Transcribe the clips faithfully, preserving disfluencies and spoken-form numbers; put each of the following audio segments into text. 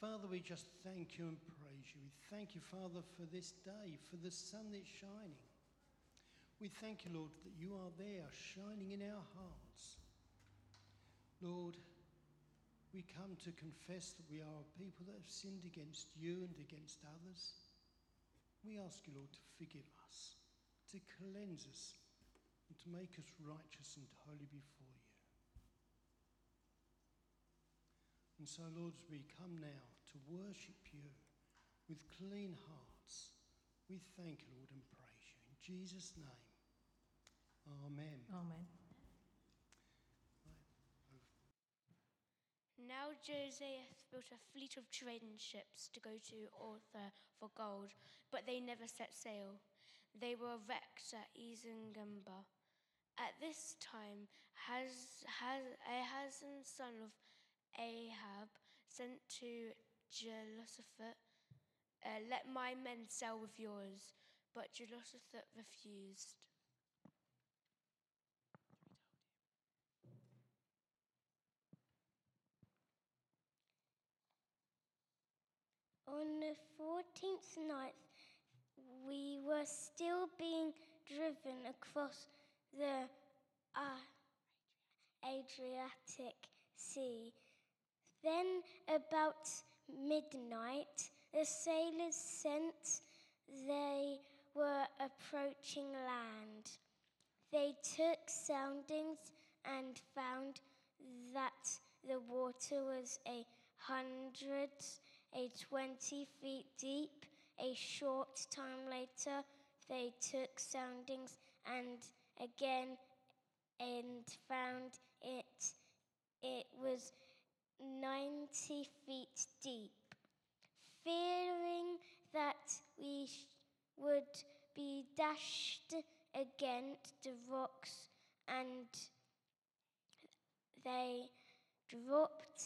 Father, we just thank you and praise you. We thank you, Father, for this day, for the sun that's shining. We thank you, Lord, that you are there shining in our hearts. Lord, we come to confess that we are a people that have sinned against you and against others. We ask you, Lord, to forgive us, to cleanse us, and to make us righteous and holy before you. And so, Lord, as we come now to worship you with clean hearts, we thank you, Lord, and praise you. In Jesus' name, amen. Amen. Now Joseph built a fleet of trading ships to go to Arthur for gold, but they never set sail. They were wrecked at Ezingumber. At this time, Haz, Haz, Ahazan, son of Ahab, sent to Jehoshaphat, uh, let my men sail with yours. But Jehoshaphat refused. On the fourteenth night, we were still being driven across the uh, Adriatic Sea. Then, about midnight, the sailors sensed they were approaching land. They took soundings and found that the water was a hundred, a twenty feet deep. A short time later, they took soundings and again and found it. It was ninety feet deep. Fearing that we sh- would be dashed against the rocks, and they dropped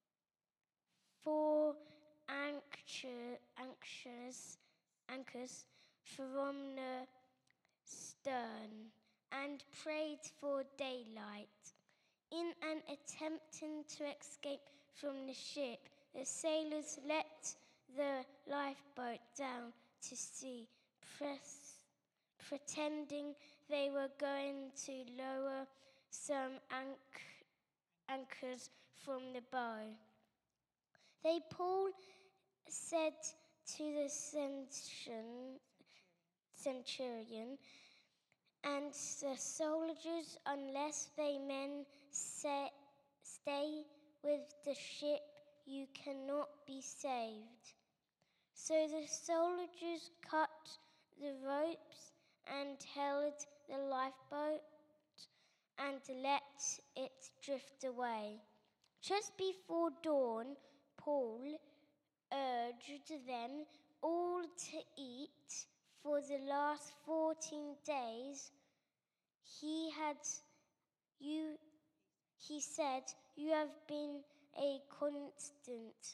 four anchor, anchors, anchors from the stern and prayed for daylight. In an attempting to escape from the ship, the sailors let the lifeboat down to sea, press, pretending they were going to lower some anch- anchors from the bow. They Paul said to the centurion, centurion and the soldiers, unless they men say, stay with the ship, you cannot be saved. So the soldiers cut the ropes and held the lifeboat and let it drift away. Just before dawn, Paul urged them all to eat. For the last fourteen days, he had you. He said, "You have been a constant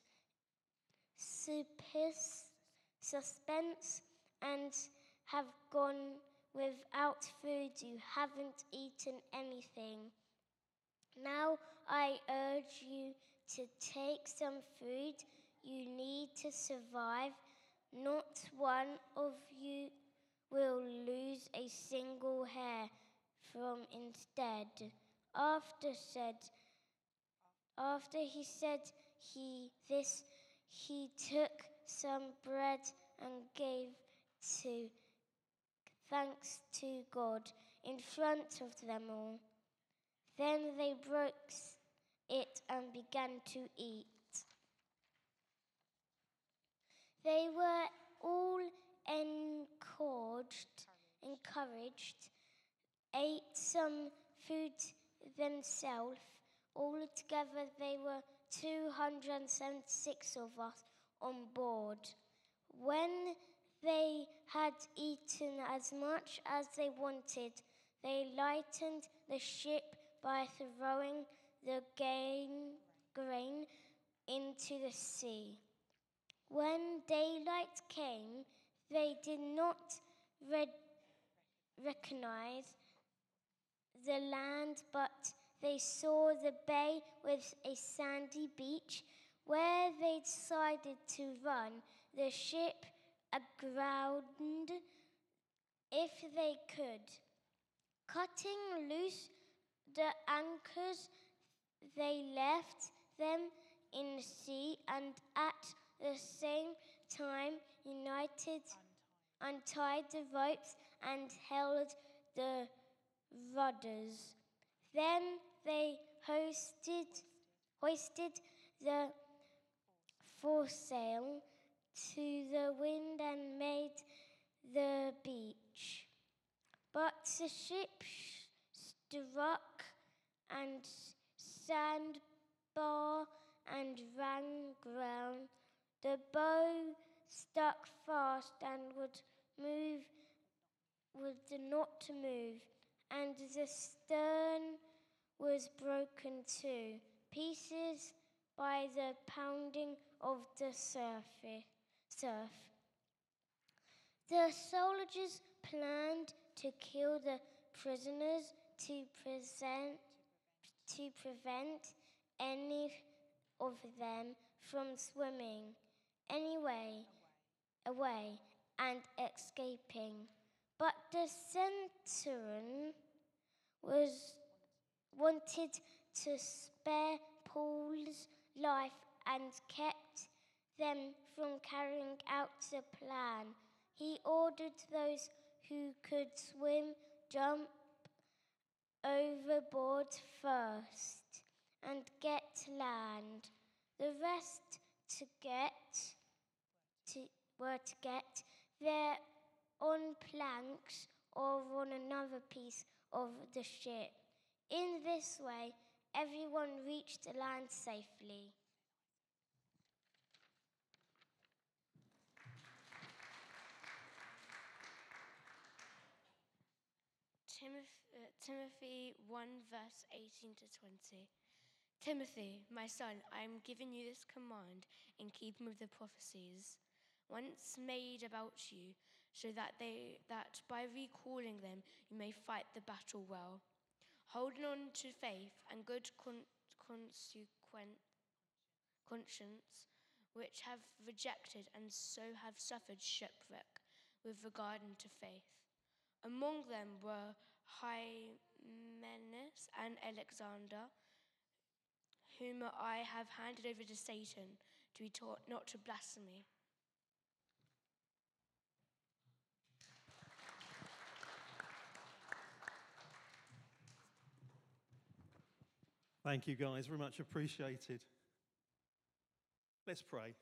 suspense and have gone without food. You haven't eaten anything. Now I urge you to take some food. You need to survive. Not one of you will lose a single hair from instead." After said, after he said he this, he took some bread and gave to thanks to God in front of them all. Then they broke it and began to eat. They were all encouraged, encouraged, ate some food themselves. Altogether, they were two hundred seventy-six of us on board. When they had eaten as much as they wanted, they lightened the ship by throwing the gain, grain into the sea. When daylight came, they did not re- recognize the land, but they saw the bay with a sandy beach Where they decided to run the ship aground if they could. Cutting loose the anchors, they left them in the sea and at the same time united, untied the ropes and held the rudders. Then they hoisted, hoisted the foresail to the wind and made the beach. But the ship struck and sandbar and ran ground. The bow stuck fast and would move, would not to move, and the stern was broken to pieces by the pounding of the surf. surf. The soldiers planned to kill the prisoners to, present, to prevent any of them from swimming anyway, away and escaping. But the centurion was wanted to spare Paul's life and kept them from carrying out the plan. He ordered those who could swim jump overboard first and get land. The rest to get to, were to get there on planks or on another piece of the ship. In this way, everyone reached the land safely. Timothy one, verse eighteen to twenty. Timothy, my son, I am giving you this command in keeping with the prophecies once made about you, so that they that by recalling them you may fight the battle well, holding on to faith and good con- consequent conscience, which have rejected and so have suffered shipwreck with regard to faith. Among them were Hymenaeus and Alexander, whom I have handed over to Satan to be taught not to blaspheme. Thank you, guys. Very much appreciated. Let's pray.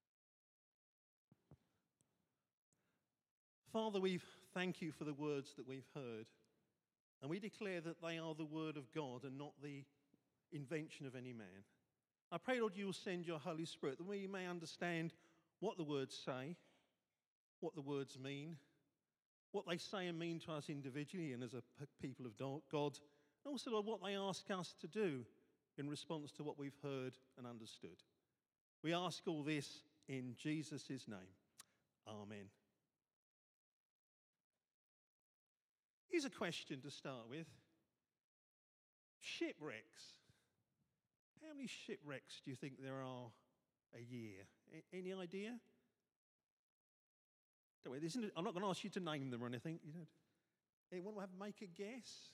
Father, we thank you for the words that we've heard, and we declare that they are the word of God and not the invention of any man. I pray, Lord, you will send your Holy Spirit that we may understand what the words say, what the words mean, what they say and mean to us individually and as a people of God, and also, Lord, what they ask us to do in response to what we've heard and understood. We ask all this in Jesus' name. Amen. Here's a question to start with. Shipwrecks. How many shipwrecks do you think there are a year? A- any idea? Don't worry, isn't it, I'm not going to ask you to name them or anything. You know, anyone want to make a guess?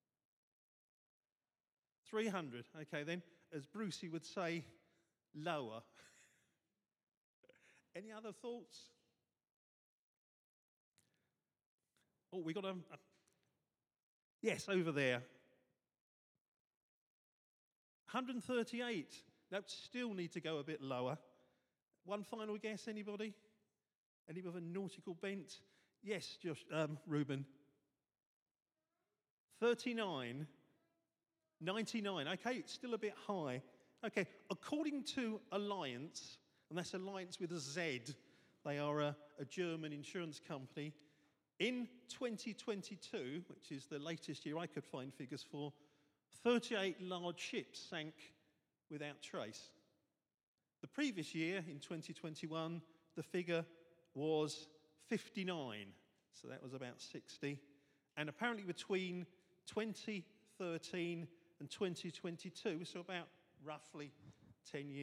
three hundred. Okay, then, as Brucey would say, lower. Any other thoughts? Oh, we got a, a yes, over there. one hundred thirty-eight. That still need to go a bit lower. One final guess, anybody? Any with a nautical bent? Yes, Josh, um, Reuben. thirty-nine. ninety-nine. Okay, it's still a bit high. Okay, according to Allianz, and that's Alliance with a Z, they are a, a German insurance company. In twenty twenty-two, which is the latest year I could find figures for, thirty-eight large ships sank without trace. The previous year, in twenty twenty-one, the figure was fifty-nine, so that was about sixty. And apparently between twenty thirteen and twenty twenty-two, so about roughly ten years,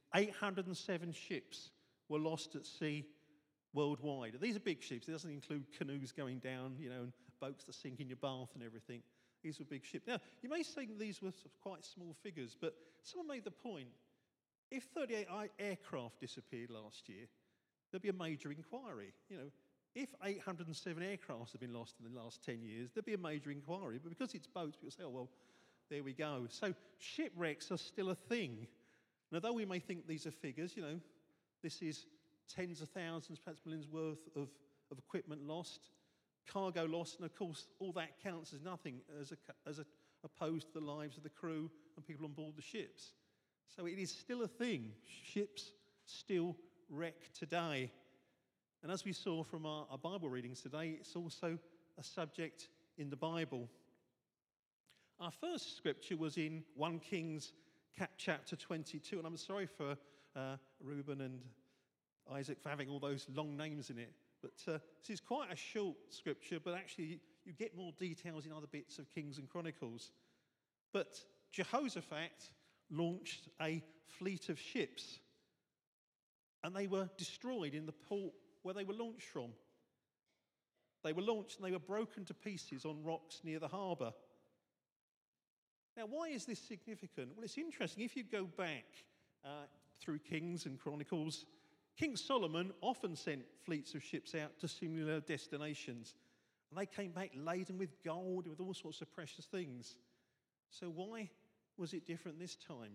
eight hundred seven ships were lost at sea worldwide. These are big ships. It doesn't include canoes going down, you know, and boats that sink in your bath and everything. These were big ships. Now, you may think these were sort of quite small figures, but someone made the point, if thirty-eight aircraft disappeared last year, there'd be a major inquiry. You know, if eight hundred seven aircraft have been lost in the last ten years, there'd be a major inquiry. But because it's boats, people say, oh, well, there we go. So shipwrecks are still a thing. And although we may think these are figures, you know, this is tens of thousands, perhaps millions worth of, of equipment lost, cargo lost, and of course, all that counts as nothing as, a, as a, opposed to the lives of the crew and people on board the ships. So it is still a thing. Ships still wreck today. And as we saw from our, our Bible readings today, it's also a subject in the Bible. Our first scripture was in First Kings chapter twenty-two, and I'm sorry for uh, Reuben and Isaac for having all those long names in it. But uh, this is quite a short scripture, but actually you get more details in other bits of Kings and Chronicles. But Jehoshaphat launched a fleet of ships, and they were destroyed in the port where they were launched from. They were launched and they were broken to pieces on rocks near the harbour. Now, why is this significant? Well, it's interesting. If you go back uh, through Kings and Chronicles, King Solomon often sent fleets of ships out to similar destinations. And they came back laden with gold, with all sorts of precious things. So why was it different this time?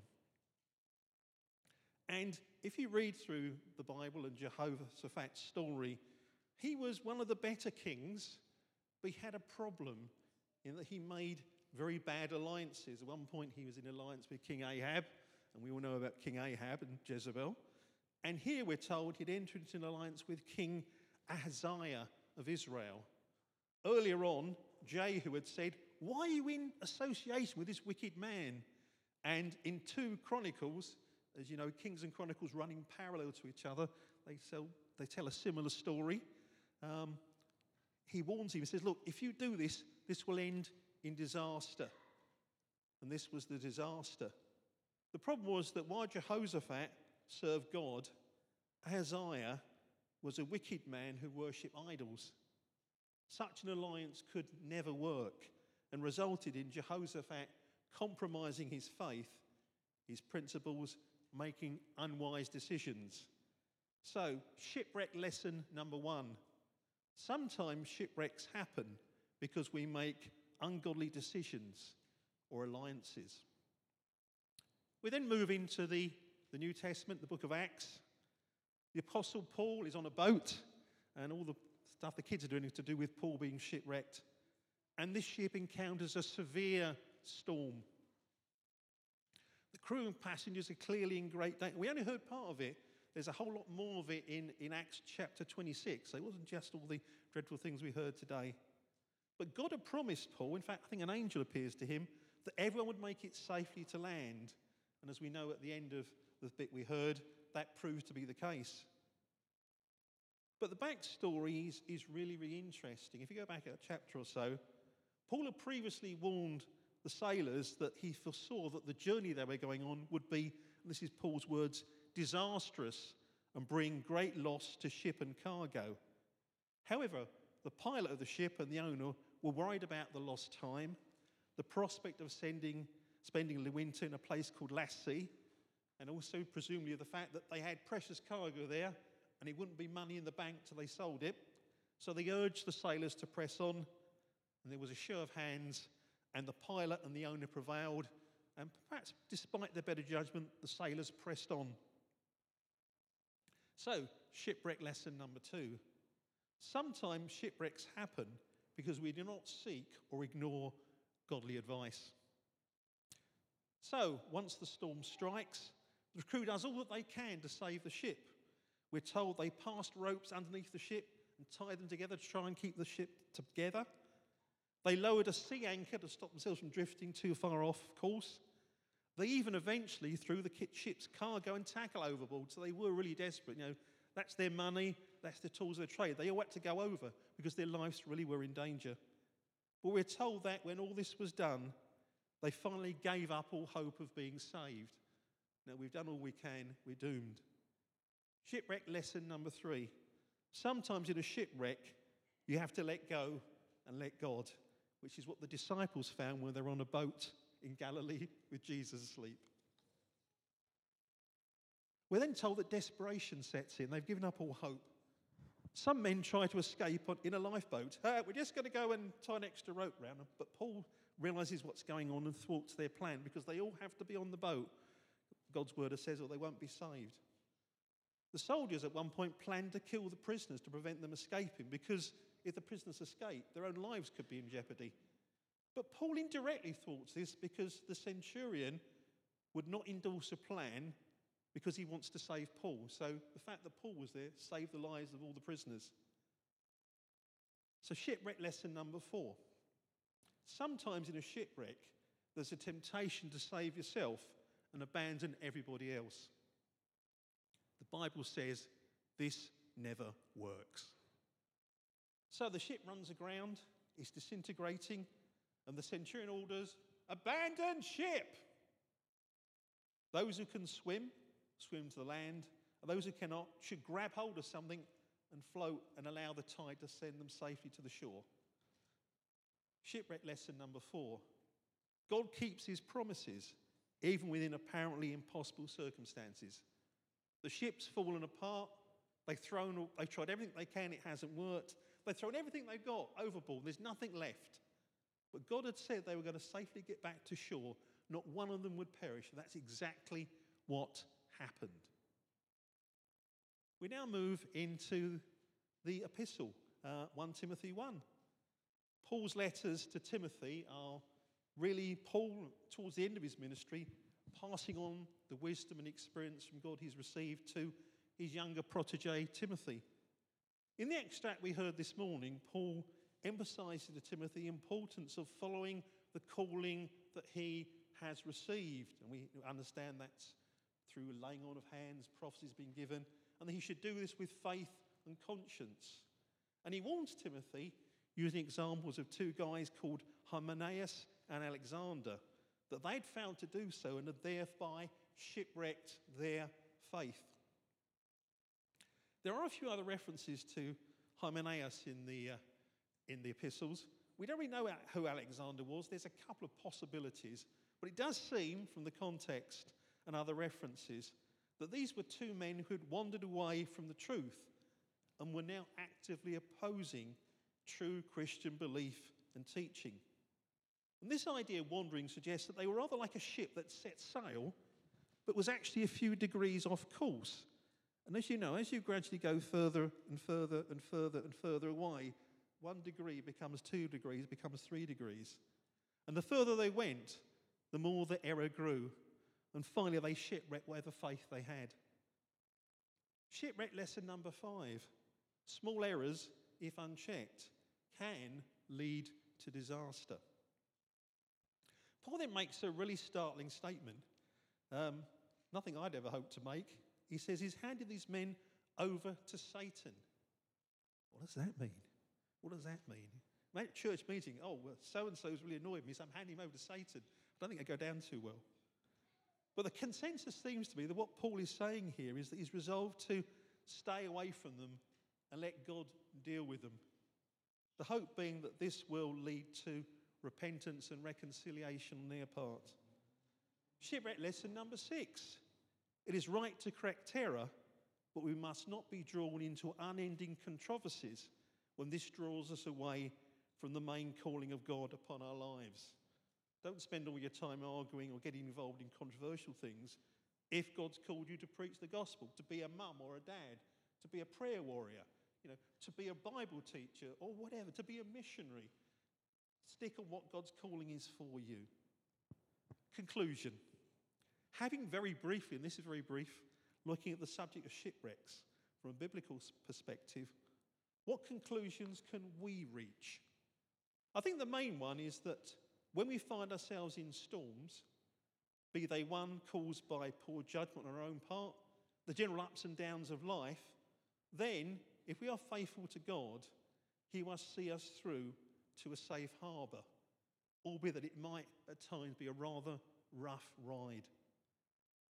And if you read through the Bible and Jehoshaphat's story, he was one of the better kings, but he had a problem in that he made very bad alliances. At one point he was in alliance with King Ahab, and we all know about King Ahab and Jezebel. And here we're told he'd entered into an alliance with King Ahaziah of Israel. Earlier on, Jehu had said, why are you in association with this wicked man? And in two Chronicles, as you know, Kings and Chronicles running parallel to each other, they tell, they tell a similar story. Um, he warns him, he says, look, if you do this, this will end in disaster. And this was the disaster. The problem was that while Jehoshaphat served God, Ahaziah was a wicked man who worshipped idols. Such an alliance could never work and resulted in Jehoshaphat compromising his faith, his principles, making unwise decisions. So, shipwreck lesson number one. Sometimes shipwrecks happen because we make ungodly decisions or alliances. We then move into the, the New Testament, the book of Acts. The Apostle Paul is on a boat, and all the stuff the kids are doing is to do with Paul being shipwrecked. And this ship encounters a severe storm. The crew and passengers are clearly in great danger. We only heard part of it. There's a whole lot more of it in, in Acts chapter twenty-six. So it wasn't just all the dreadful things we heard today. But God had promised Paul, in fact, I think an angel appears to him, that everyone would make it safely to land. And as we know at the end of the bit we heard, that proved to be the case. But the backstory is, is really, really interesting. If you go back a chapter or so, Paul had previously warned the sailors that he foresaw that the journey they were going on would be, and this is Paul's words, disastrous and bring great loss to ship and cargo. However, the pilot of the ship and the owner were worried about the lost time, the prospect of sending, spending the winter in a place called Lassie, and also presumably the fact that they had precious cargo there and it wouldn't be money in the bank till they sold it. So they urged the sailors to press on, and there was a show of hands, and the pilot and the owner prevailed, and perhaps despite their better judgment, the sailors pressed on. So, shipwreck lesson number two. Sometimes shipwrecks happen because we do not seek or ignore godly advice. So, once the storm strikes, the crew does all that they can to save the ship. We're told they passed ropes underneath the ship and tied them together to try and keep the ship together. They lowered a sea anchor to stop themselves from drifting too far off course. They even eventually threw the ship's cargo and tackle overboard, so they were really desperate. You know, that's their money, that's their tools of their trade. They all had to go over because their lives really were in danger. But we're told that when all this was done, they finally gave up all hope of being saved. No, we've done all we can, we're doomed. Shipwreck lesson number three. Sometimes in a shipwreck, you have to let go and let God, which is what the disciples found when they're on a boat in Galilee with Jesus asleep. We're then told that desperation sets in. They've given up all hope. Some men try to escape on, in a lifeboat. Uh, we're just going to go and tie an extra rope round them. But Paul realises what's going on and thwarts their plan because they all have to be on the boat. God's word says, or they won't be saved. The soldiers at one point planned to kill the prisoners to prevent them escaping because if the prisoners escaped, their own lives could be in jeopardy. But Paul indirectly thwarts this because the centurion would not endorse a plan because he wants to save Paul. So the fact that Paul was there saved the lives of all the prisoners. So shipwreck lesson number four. Sometimes in a shipwreck, there's a temptation to save yourself and abandon everybody else. The Bible says this never works. So the ship runs aground, it's disintegrating, and the centurion orders, abandon ship! Those who can swim, swim to the land, and those who cannot should grab hold of something and float and allow the tide to send them safely to the shore. Shipwreck lesson number four. God keeps his promises, even within apparently impossible circumstances. The ship's fallen apart. They've thrown, they've tried everything they can. It hasn't worked. They've thrown everything they've got overboard. There's nothing left. But God had said they were going to safely get back to shore. Not one of them would perish. And that's exactly what happened. We now move into the epistle, uh, First Timothy one. Paul's letters to Timothy are really Paul, towards the end of his ministry, passing on the wisdom and experience from God he's received to his younger protege, Timothy. In the extract we heard this morning, Paul emphasises to Timothy the importance of following the calling that he has received. And we understand that's through laying on of hands, prophecies being given, and that he should do this with faith and conscience. And he warns Timothy using examples of two guys called Hymenaeus and Alexander, that they'd failed to do so and had thereby shipwrecked their faith. There are a few other references to Hymenaeus in the, uh, in the epistles. We don't really know who Alexander was. There's a couple of possibilities, but it does seem from the context and other references that these were two men who had wandered away from the truth and were now actively opposing true Christian belief and teaching. And this idea of wandering suggests that they were rather like a ship that set sail, but was actually a few degrees off course. And as you know, as you gradually go further and further and further and further away, one degree becomes two degrees, becomes three degrees. And the further they went, the more the error grew. And finally, they shipwrecked whatever faith they had. Shipwreck lesson number five. Small errors, if unchecked, can lead to disaster. Paul then makes a really startling statement. Um, nothing I'd ever hoped to make. He says he's handed these men over to Satan. What does that mean? What does that mean? At church meeting, oh, well, so-and-so's really annoyed me, so I'm handing him over to Satan. I don't think they go down too well. But the consensus seems to be that what Paul is saying here is that he's resolved to stay away from them and let God deal with them. The hope being that this will lead to repentance and reconciliation on their part. Shipwreck lesson number six. It is right to correct error, but we must not be drawn into unending controversies when this draws us away from the main calling of God upon our lives. Don't spend all your time arguing or getting involved in controversial things if God's called you to preach the gospel, to be a mum or a dad, to be a prayer warrior, you know, to be a Bible teacher or whatever, to be a missionary. Stick on what God's calling is for you. Conclusion. Having very briefly, and this is very brief, looking at the subject of shipwrecks from a biblical perspective, what conclusions can we reach? I think the main one is that when we find ourselves in storms, be they one caused by poor judgment on our own part, the general ups and downs of life, then, if we are faithful to God, he must see us through to a safe harbour, albeit that it might at times be a rather rough ride.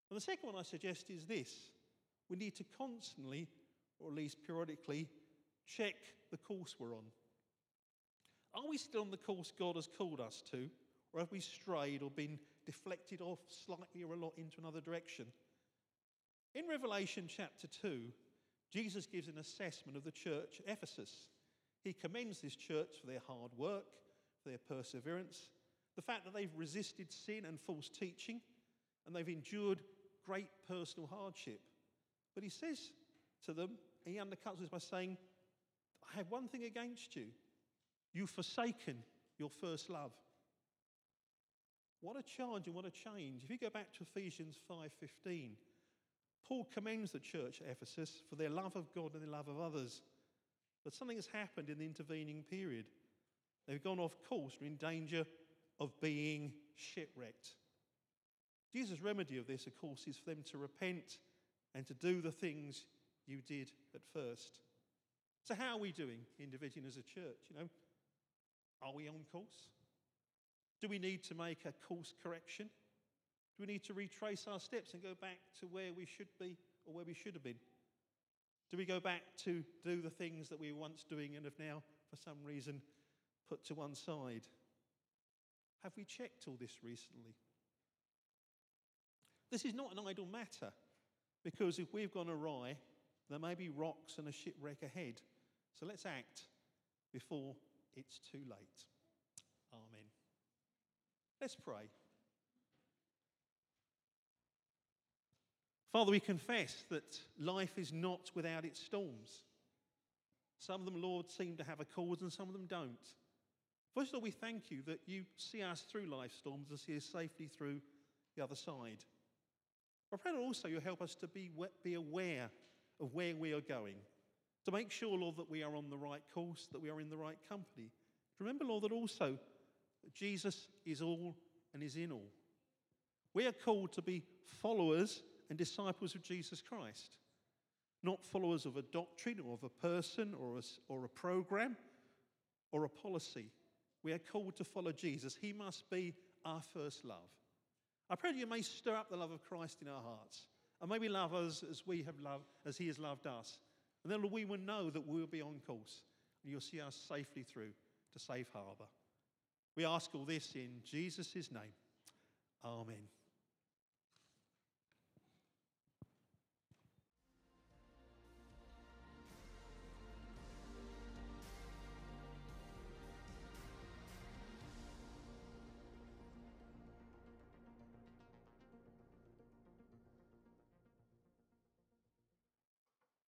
And the second one I suggest is this. We need to constantly, or at least periodically, check the course we're on. Are we still on the course God has called us to? Or have we strayed or been deflected off slightly or a lot into another direction? In Revelation chapter two, Jesus gives an assessment of the church at Ephesus. He commends this church for their hard work, for their perseverance, the fact that they've resisted sin and false teaching, and they've endured great personal hardship. But he says to them, he undercuts this by saying, I have one thing against you. You've forsaken your first love. What a charge and what a change. If you go back to Ephesians five fifteen, Paul commends the church at Ephesus for their love of God and their love of others. But something has happened in the intervening period. They've gone off course and are in danger of being shipwrecked. Jesus' remedy of this, of course, is for them to repent and to do the things you did at first. So how are we doing individually as a church? You know, are we on course? Do we need to make a course correction? Do we need to retrace our steps and go back to where we should be or where we should have been? Do we go back to do the things that we were once doing and have now, for some reason, put to one side? Have we checked all this recently? This is not an idle matter, because if we've gone awry, there may be rocks and a shipwreck ahead. So let's act before it's too late. Amen. Let's pray. Father, we confess that life is not without its storms. Some of them, Lord, seem to have a cause and some of them don't. First of all, we thank you that you see us through life's storms and see us safely through the other side. I pray that also you help us to be, be aware of where we are going, to make sure, Lord, that we are on the right course, that we are in the right company. Remember, Lord, that also that Jesus is all and is in all. We are called to be followers and disciples of Jesus Christ, not followers of a doctrine or of a person or a, or a program or a policy. We are called to follow Jesus. He must be our first love. I pray that you may stir up the love of Christ in our hearts, and may we love us as we have loved, as he has loved us. And then we will know that we will be on course, and you'll see us safely through to safe harbour. We ask all this in Jesus' name. Amen.